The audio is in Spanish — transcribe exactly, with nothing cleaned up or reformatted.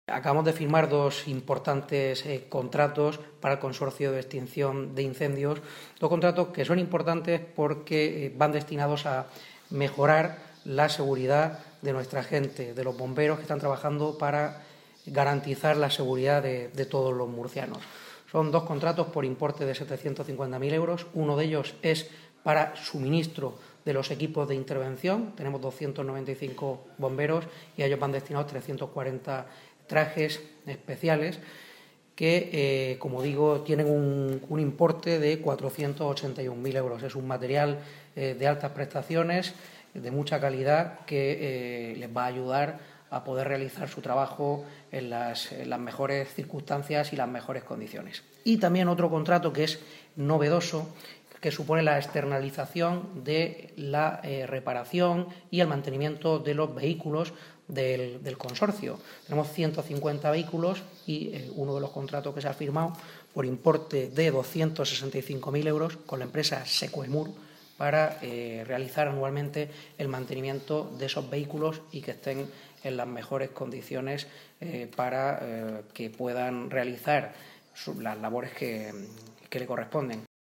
Acabamos de firmar dos importantes eh, contratos para el Consorcio de Extinción de Incendios, dos contratos que son importantes porque eh, van destinados a mejorar la seguridad de nuestra gente, de los bomberos que están trabajando para garantizar la seguridad de, de todos los murcianos. Son dos contratos por importe de setecientos cincuenta mil euros. Uno de ellos es para suministro de los equipos de intervención. Tenemos doscientos noventa y cinco bomberos y a ellos van destinados trescientos cuarenta trajes especiales que, eh, como digo, tienen un, un importe de cuatrocientos ochenta y un mil euros. Es un material eh, de altas prestaciones, de mucha calidad, que eh, les va a ayudar a poder realizar su trabajo en las, en las mejores circunstancias y las mejores condiciones. Y también otro contrato que es novedoso, que supone la externalización de la eh, reparación y el mantenimiento de los vehículos del, del consorcio. Tenemos ciento cincuenta vehículos y eh, uno de los contratos que se ha firmado por importe de doscientos sesenta y cinco mil euros con la empresa Secoemur para eh, realizar anualmente el mantenimiento de esos vehículos y que estén en las mejores condiciones eh, para eh, que puedan realizar las labores que, que le corresponden.